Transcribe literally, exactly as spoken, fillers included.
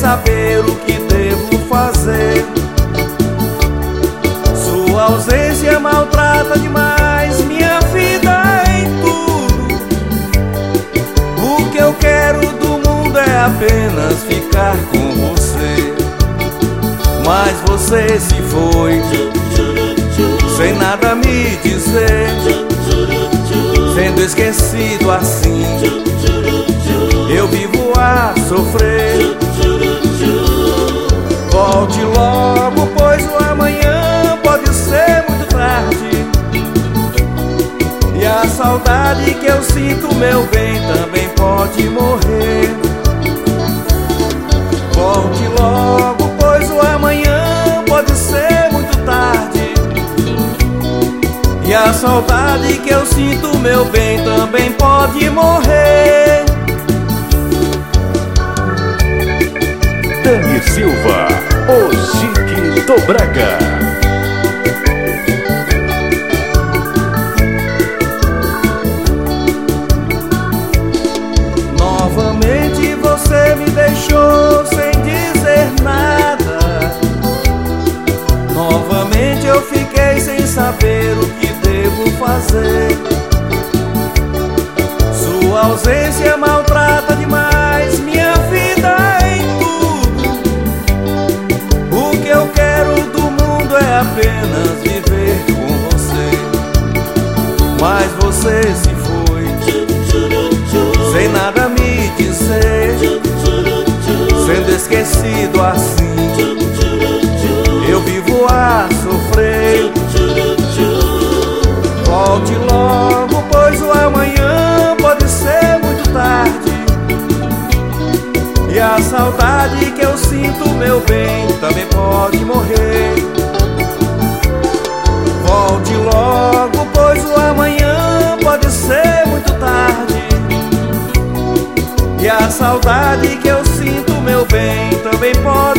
saber o que devo fazer. Sua ausência maltrata demais minha vida em tudo. O que eu quero do mundo é apenas ficar com você. Mas você se foi sem nada me dizer, sendo esquecido assim, eu vivo a sofrer. Volte logo, pois o amanhã pode ser muito tarde, e a saudade que eu sinto, meu bem, também pode morrer. Volte logo, pois o amanhã pode ser muito tarde, e a saudade que eu sinto, meu bem, também pode morrer. Dani Silva, o Chique do Brega. Novamente você me deixou sem dizer nada. Novamente eu fiquei sem saber o que devo fazer. Sua ausência maltrata demais minha vida em tudo. O que eu quero do mundo é apenas viver com você. Mas você se foi sem nada me dizer, sendo esquecido assim, eu vivo a sofrer. Volte logo, pois o amanhã pode ser muito tarde, e a saudade que eu sinto, meu bem, também pode morrer. Volte logo, pois o amanhã pode ser muito tarde, e a saudade que eu sinto, meu bem, também pode